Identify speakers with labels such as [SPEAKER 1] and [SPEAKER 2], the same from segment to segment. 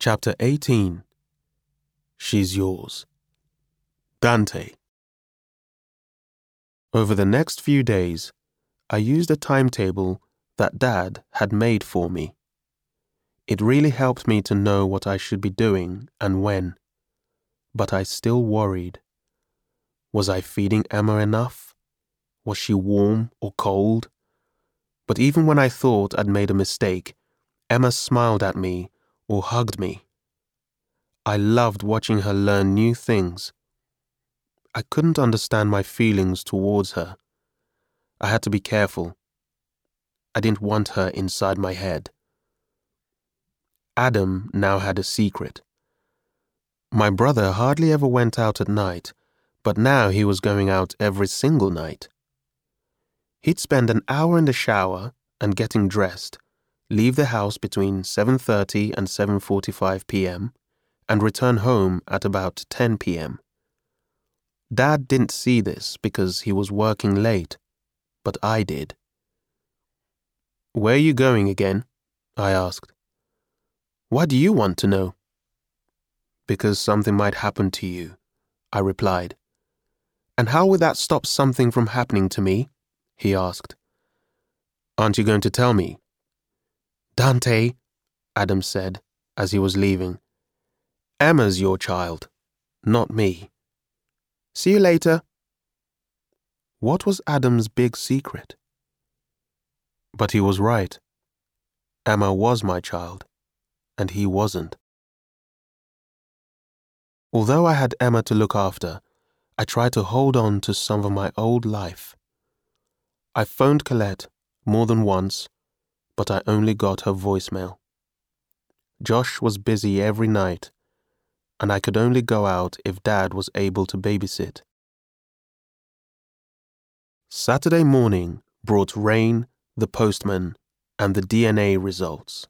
[SPEAKER 1] Chapter 18. She's Yours. Dante. Over the next few days, I used a timetable that Dad had made for me. It really helped me to know what I should be doing and when. But I still worried. Was I feeding Emma enough? Was she warm or cold? But even when I thought I'd made a mistake, Emma smiled at me or hugged me. I loved watching her learn new things. I couldn't understand my feelings towards her. I had to be careful. I didn't want her inside my head. Adam now had a secret. My brother hardly ever went out at night, but now he was going out every single night. He'd spend an hour in the shower and getting dressed, leave the house between 7:30 and 7:45 p.m., and return home at about 10 p.m. Dad didn't see this because he was working late, but I did. "Where are you going again?" I asked. "Why do you want to know?" "Because something might happen to you," I replied. "And how would that stop something from happening to me?" he asked. "Aren't you going to tell me?" "Dante," Adam said as he was leaving, "Emma's your child, not me. See you later." What was Adam's big secret? But he was right. Emma was my child, and he wasn't. Although I had Emma to look after, I tried to hold on to some of my old life. I phoned Colette more than once, but I only got her voicemail. Josh was busy every night, and I could only go out if Dad was able to babysit. Saturday morning brought rain, the postman, and the DNA results.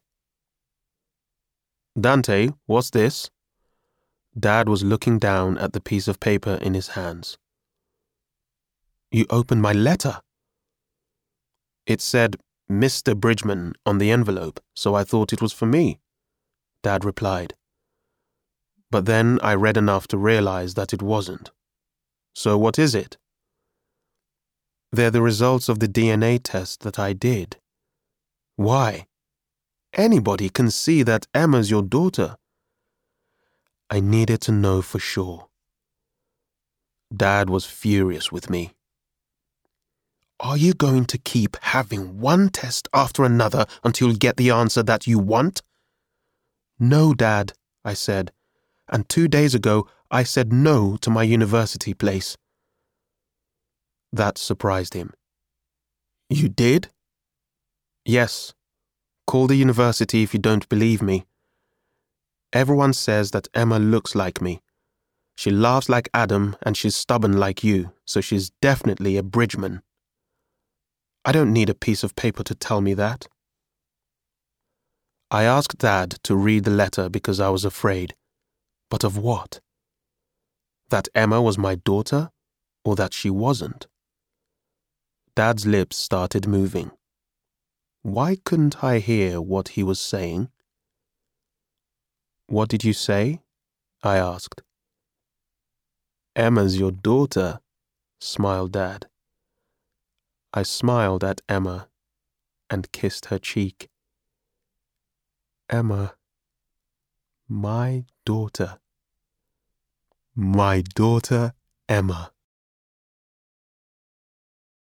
[SPEAKER 1] "Dante, what's this?" Dad was looking down at the piece of paper in his hands. "You opened my letter." "It said Mr. Bridgman on the envelope, so I thought it was for me," Dad replied. But then I read enough to realize that it wasn't. "So what is it?" "They're the results of the DNA test that I did." "Why? Anybody can see that Emma's your daughter." I needed to know for sure. Dad was furious with me. "Are you going to keep having one test after another until you get the answer that you want?" "No, Dad," I said, "and 2 days ago I said no to my university place." That surprised him. "You did?" "Yes. Call the university if you don't believe me. Everyone says that Emma looks like me. She laughs like Adam and she's stubborn like you, so she's definitely a Bridgman. I don't need a piece of paper to tell me that." I asked Dad to read the letter because I was afraid. But of what? That Emma was my daughter, or that she wasn't? Dad's lips started moving. Why couldn't I hear what he was saying? "What did you say?" I asked. "Emma's your daughter," smiled Dad. I smiled at Emma and kissed her cheek. "Emma, my daughter. My daughter, Emma."